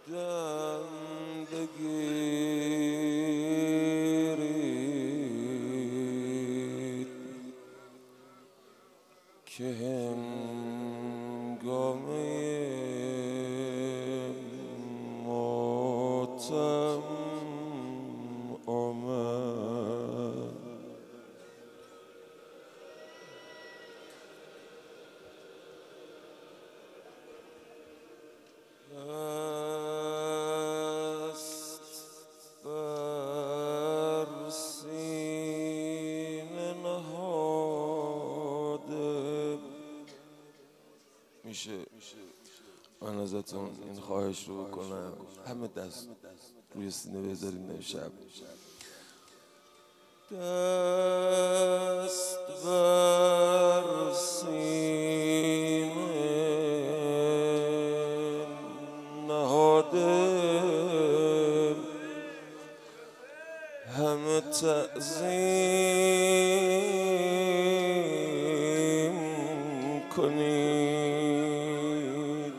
دم بگیرید که هنگامه ماتم آمد. دست بر سینه نهاده. میشه من ازتون این خواهش رو بکنم همه دست روی سینه بذارین امشب. دست بر سینه نهاده همه تعظیم کنید.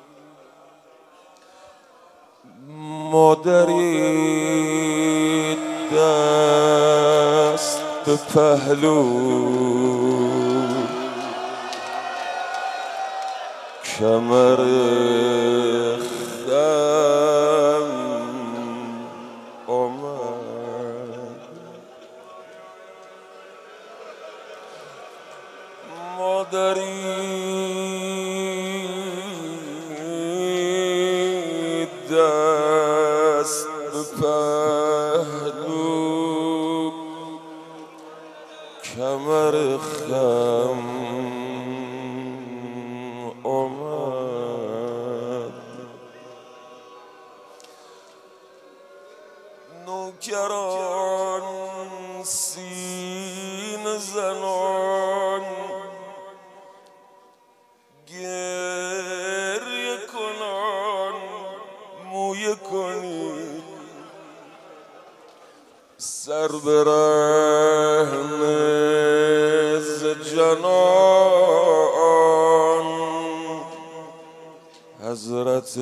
مادری دست به پهلو کمر خم آمد. مادری دست به پهلو کمر خم آمد. نوکران سینه زنان گریه کنان مویه کنید. سر به رحم ز جنان حضرت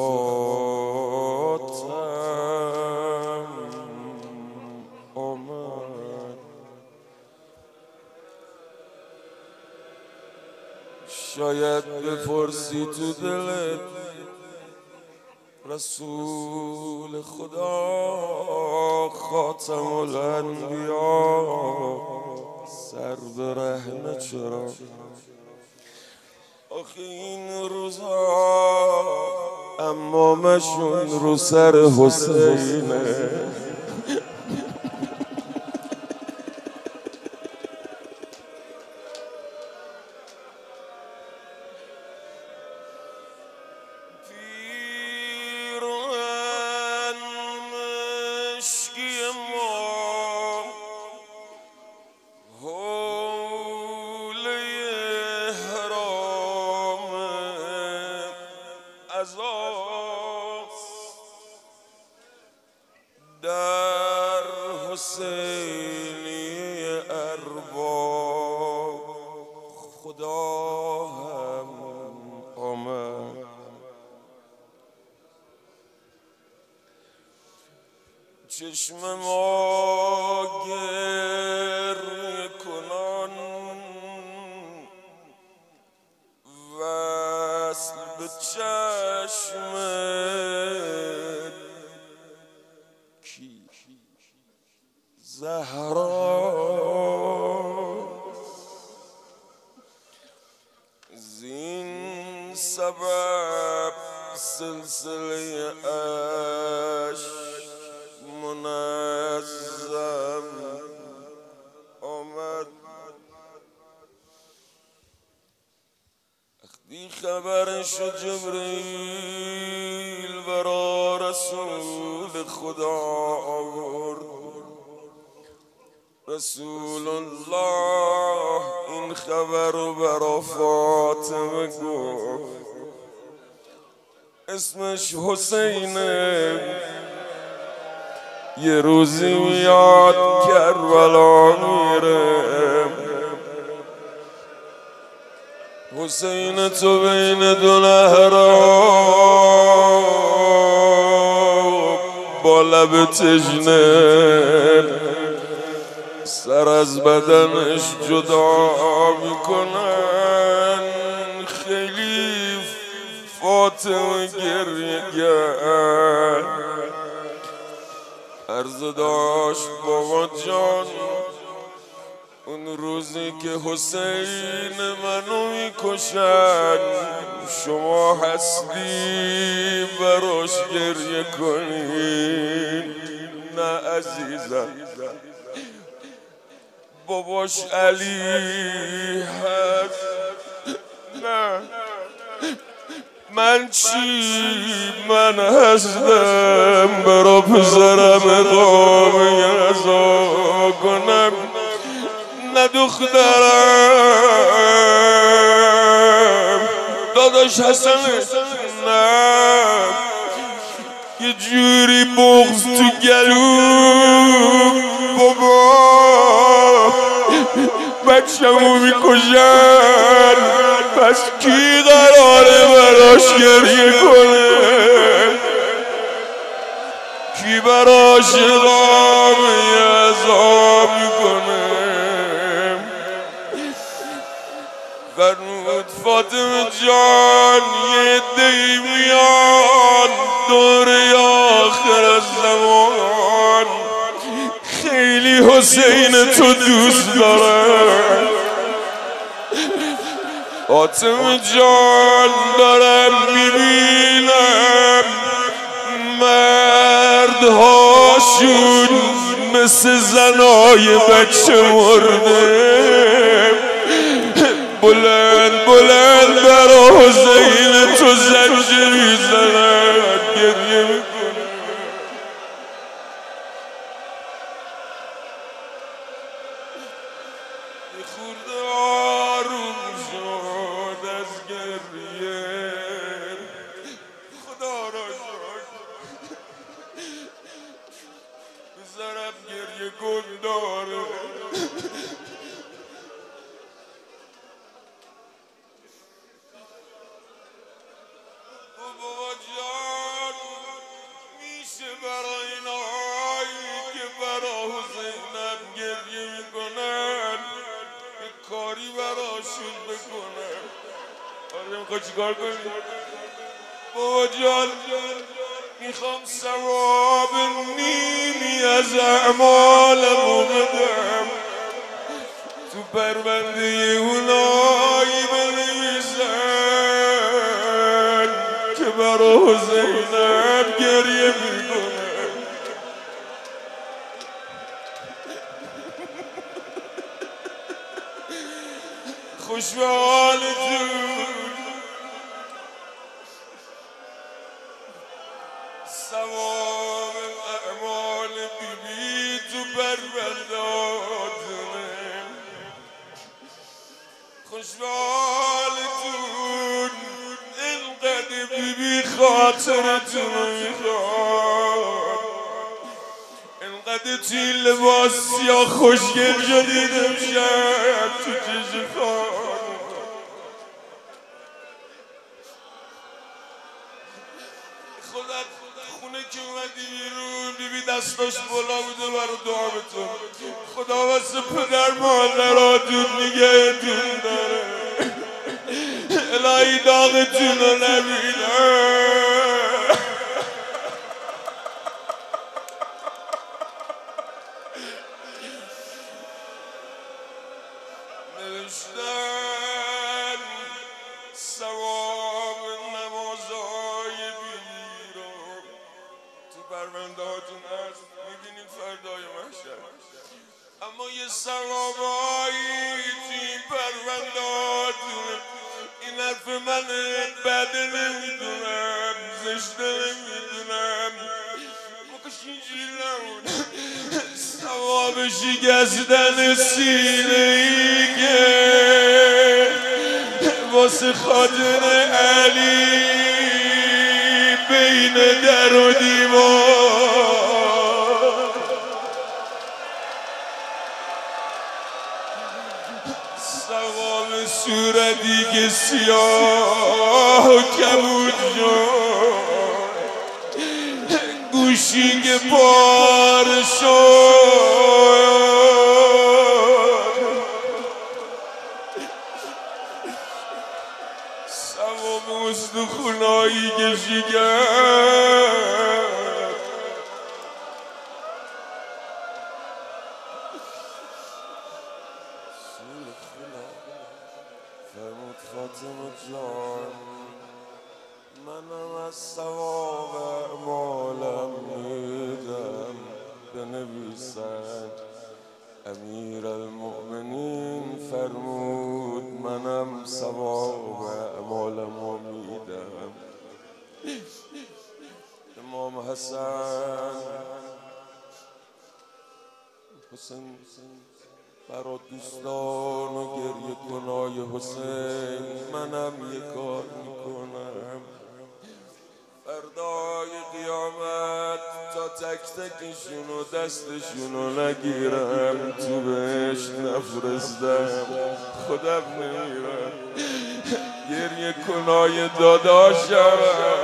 خاتم آمد. شاید بپرسی تو دلت رسول خدا خاتم الانبیا سر به رهنه چرا؟ آخه این روزها امامشون رو سر حسینه. در حسینی ارباب خدا هم آمد. چشم ما گریه کنان وصل به چشم زهرا زین سبب سلسله عشق منظم آمد. وقتی خبرش جبریل برا رسول خدا آورد، رسول الله این خبر رو برا فاطمه گفت. اسمش حسینه، یه روزی میاد کربلا میره. حسین تو بین دو نهران لب تشنه سر از بدنش جدا میکنن. خیلی فاطمه گریه کرد، عرض داشت بابا جان اون روزی که حسین منو میکشن شما هستی براش گریه کنین؟ نه عزیزم، باباش علی هست. نه من چی؟ من هستم برا پسرم اقام ازا کنم. نه دخترم داداش حسن، نه یه جوری بغض تو گلوم بابا بچه‌مو میکشن، پس کی قراره براش گریه کنه؟ کی براش اقام عذاب میکنه؟ فرمود فاطمه جان یه عده‌ای میان دوره آخر زمان خیلی حسین تو دوست دارم. فاطمه جان دارم میبینم مردهاشون مثل زنای بچه مرده بلند بلند برا حسین تو زنجه میزنن گریه میکنه. یه خورده آروم شد از گریه، خدا را شد بذارم گریه کن داره. بابا جان میشه برای اینایی که برا حسینم گریه میکنن یه کاری براشون بکنن؟ آره میخوای چیکار کنی؟ بابا جان میخوام ثواب نیمی از اعمالمو بدم تو پرونده اونایی بنویسن که برا حسینم گریه میکنه. خوش به حالتون، ثواب اعمال بیبی تو پروندهاتونه. خوش به حالتون، اینقدر بیبی خاطرتون رو میخواد، اینقدر توی لباس سیاه خوشگل شدید امشب تو چشم خانم. خودت خونه که اومدی بیرون بیبی دستاش بالا بوده برای دعا بتون. خدا واسه پدر مادراتون نگهتون داره، الهی داغتون رو نبینه. نوشتن ثواب نمازهای بیبی رو تو پروندهاتون هست، میبینید فردای محشر. اما یه ثوابایی توی این پروندهاتونه. این حرف منه، بده نمیدونم، زشته نمیدونم، مکش اینجوری نمونه. ثواب شکستن سینه ای که واسه خاطر علی بین در و دیوار، ثواب صورتی که سیاه و کبود شد، گوش بیشینگ پاره شد سوام استخونایی کشیگر فرمود فاطمه جان منم از ثواب اعمالم میدم بنویسن امیر المؤمنین فرمود منم ثواب اعمالم میدم امام حسین برا دوستان و گریه کنای حسین منم یه کار میکنم فردای قیامت تا تک تکشون و دستشونو نگیرم تو بهشت نفرستم خودم نمیرم گریه کنای داداشم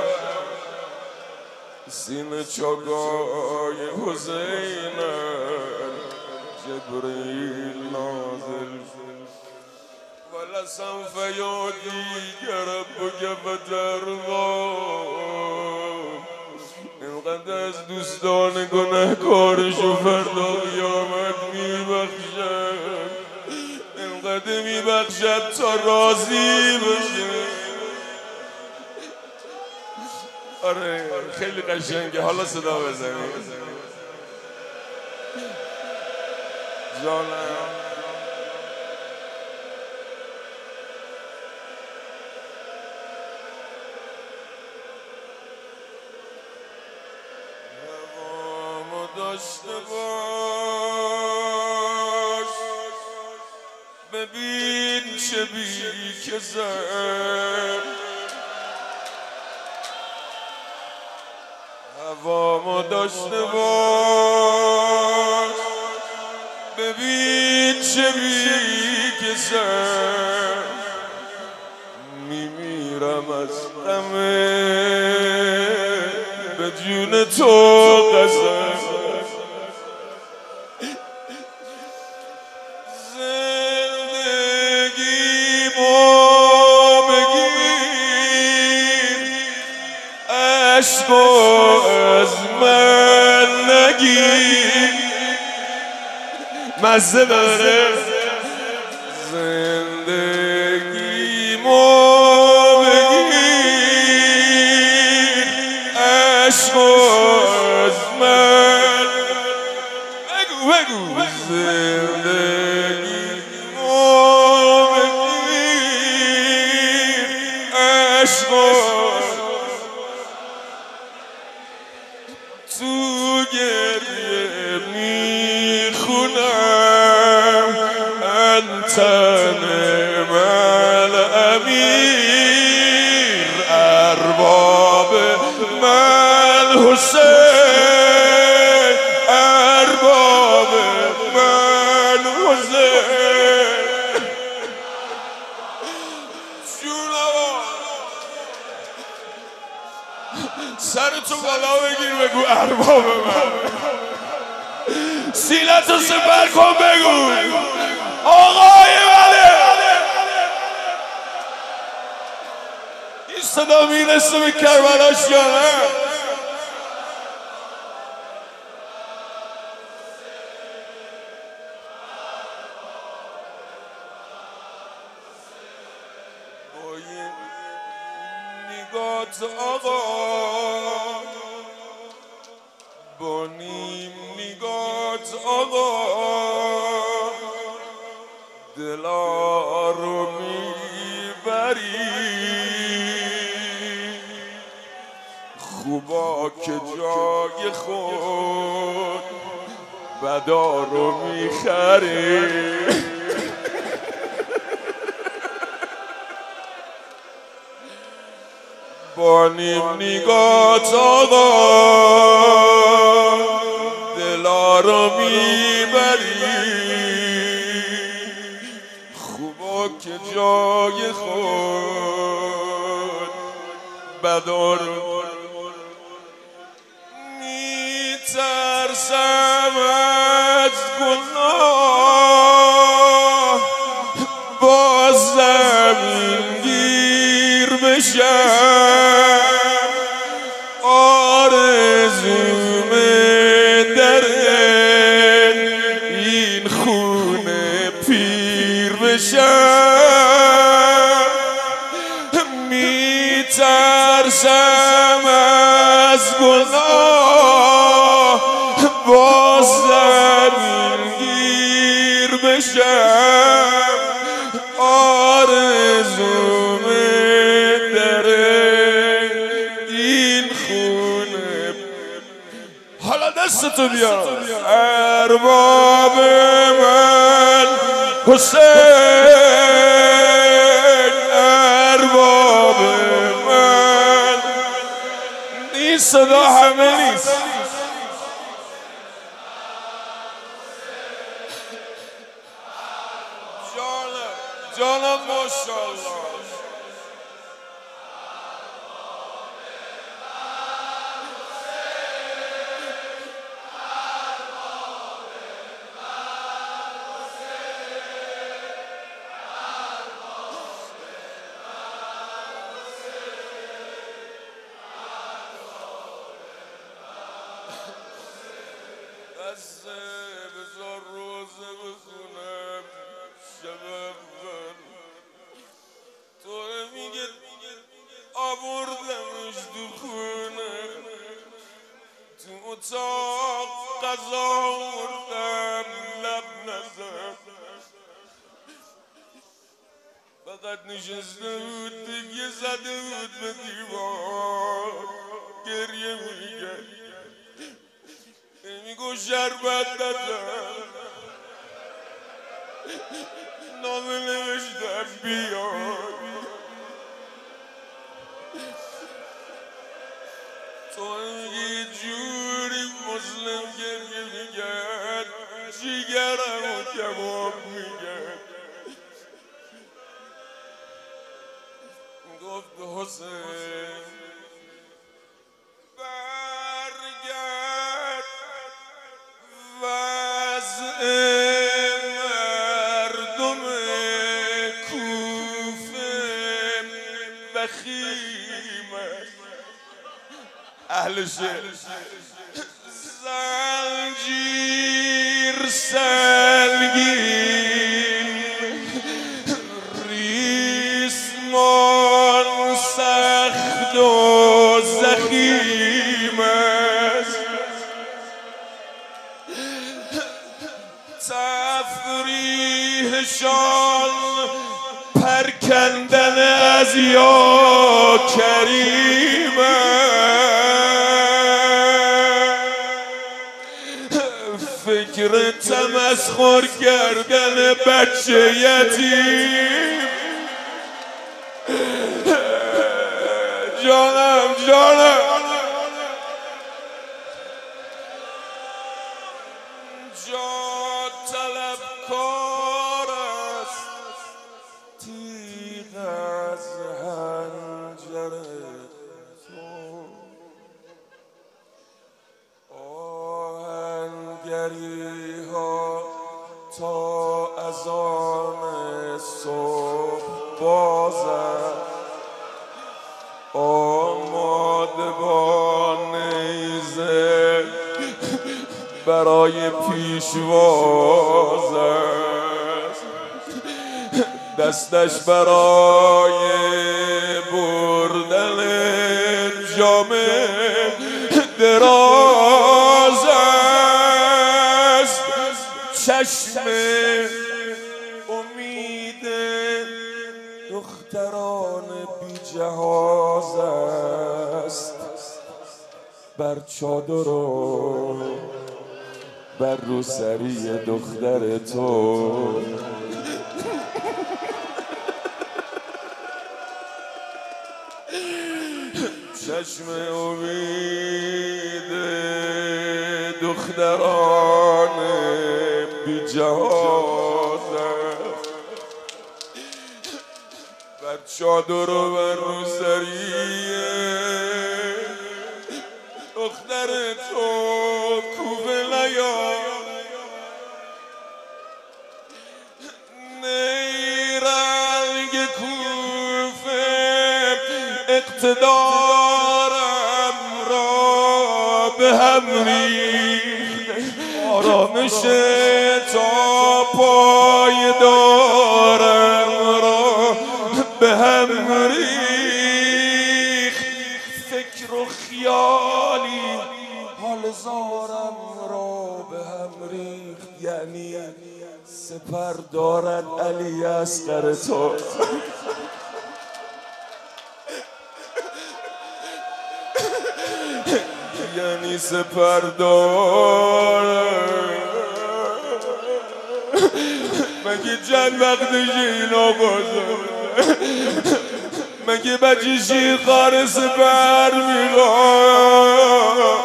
سینه چاگای حسینم جبريل نازل ولسوف يعطيك ربك فترضى اینقدر از دوستان گناهکارشو فردا قیامت میبخشد اینقدر میبخشد تا راضی بشه آره خیلی قشنگه حالا صدا بزنید جانم هوامو داشته باش ببین چه بی که زن هوامو داشته باش ببین چه بیکسم میمیرم از غمه به جون تو قسم زندگیمو بگیر عشقو از من نگیر مزه داره زندگیمو بگیر عشقو از من بگو زندگیمو بگیر عشقو تو گریه میخونم انت نعم الامیر ارباب من حسین ارباب من حسین سرتو بالا بگیر بگو ارباب من سینه‌تو سپر کن بگو آقای منه این صدا میرسه به کربلاش یا نه با این نگات آقا با نیم نگات آقا دلا رو میبری خوبا که جای خود بدا رو میخری با نیم نگات آقا دلا رو میبری خوبا که جای خود بدا رو میخری میترسم از گناه باز زمین گیر بشم آرزومه در این خونه پیر بشم میترسم از گناه باز زمین گیر بشم آرزومه در این خونه. حالا دستتو بیار ارباب من حسین ارباب من این صدا همه نیست جانم ماشاءالله بذار روزه بخونم شب اول تو میگه آوردمش تو خونه تو اتاق غذا آوردم لب نزد فقط نشسته بود دیگه زده بود به دیوار گریه میگه میگو شربت دادم نامه نوشتم بیار تو میگی جوری مسلم گریه میگرد جیگرم و کباب میگرد گفت حسین برگرد وضع مردم کوفه بخیم اهل شعر زنجیر سنگین ریسمان سخت و زخیم است تفریحشان پرکندن از یا کریم فکر تمسخر کردن بچه یتیم جانم جا طلبکار است تیغ از حنجر تو آهنگری ها تا از آن صبح بازد آماده با نیزه برای پیشواز است دستش برای بردن جام دراز است چشم امید دختران بی جهاز است بر چادر و بر روسری دختر تو چشم امید دختران بی جهاز بر چادر و بر روسری دختر دختر تو کوفه نیا نیرنگ کوفه اقتدارم را به هم ریخت آرامش تا پای دارم را به هم ریخت فکر و خیالی حال زارم را به هم ریخت یعنی سپر دارد علی اصغر تو یعنی سپر دارد مگه چند وقتش این آقازه مگه بچه شیرخوار سپر میخواد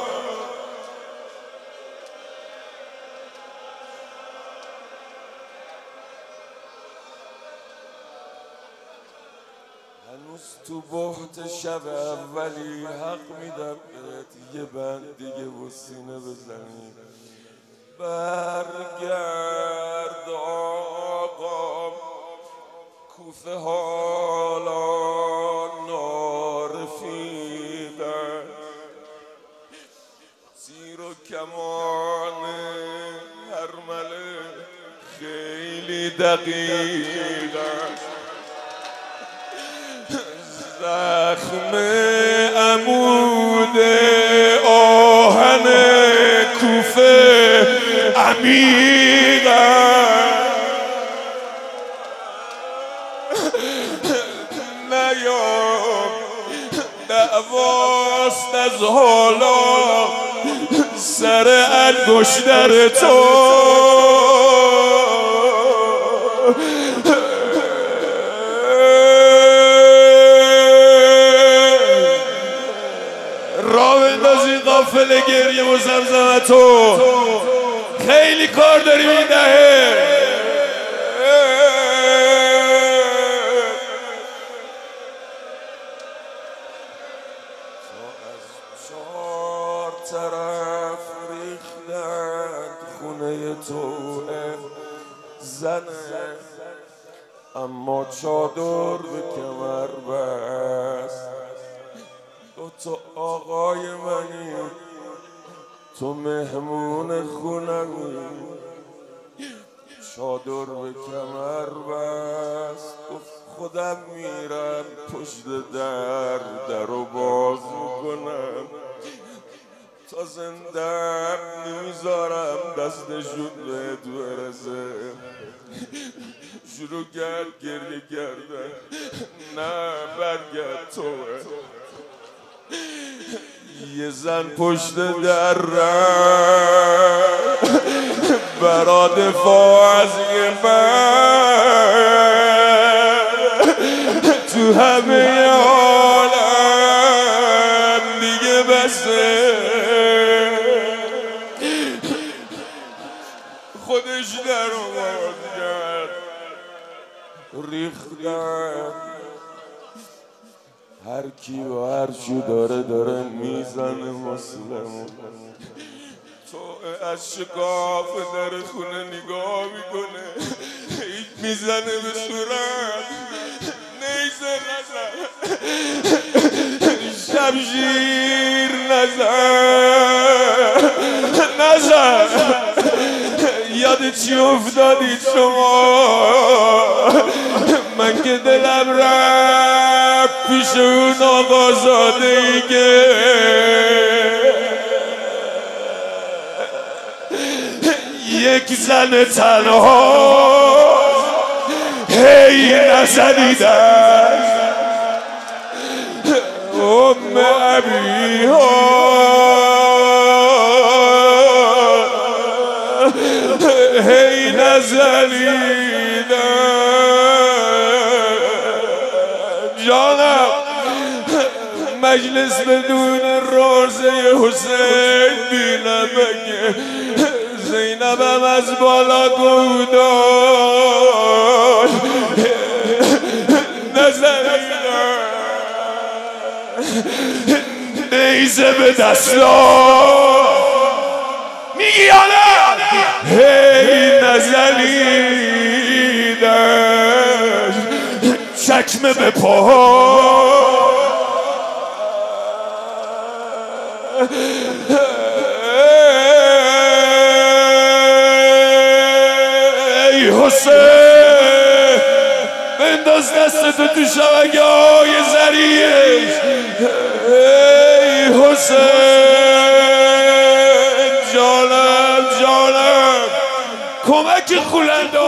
هنوز تو بحت شب اولی حق میدم بهت یه بند دیگه و سینه بزنی برگرد آقا کوفه حالا نارفیدن زیر و کمان هرمله خیلی دقیقن زخم عمود آهن کوفه عمیقن نیام دعواست از حالا سر انگشتر تو راه بندازی قافل گریه و زمزمتو خیلی کار داریم این دهه چهار طرف ریختند خونه تو زنه اما چادر به کمر بست تو آقای منی تو مهمون خونمی چادر به کمر بست گفت خودم میرم پشت درو باز میکنم تا زندم نمیذارم دستشون بهت برسه شروع کرد گریه کردن نه برگرد توه یه زن پشت در برا دفاع از یه من تو همه عالم دیگه بسه خودش در آمد کرد ریختن هر کی و هر چی داره میزنه مسلمون تو از شکاف در خونه نگاه میکنه هیچ میزنه به صورت نیزه نزن شمشیر نزن یاد چی افتادید شما من که دلم رفت پیش اون آقازاده ای که یک زن تنها هی نزدیدن ام ابیها هی نزدیدن جانم مجلس بدون روزه حسین بینم بگه زینبم از بالا گوداش نیزه به دستا میگی یا نه؟ هی نزنیدش چکمه به پا ای حسین بنداز دستتو تو شبکه های زریعش ای حسین جانم جانم کمک خولنده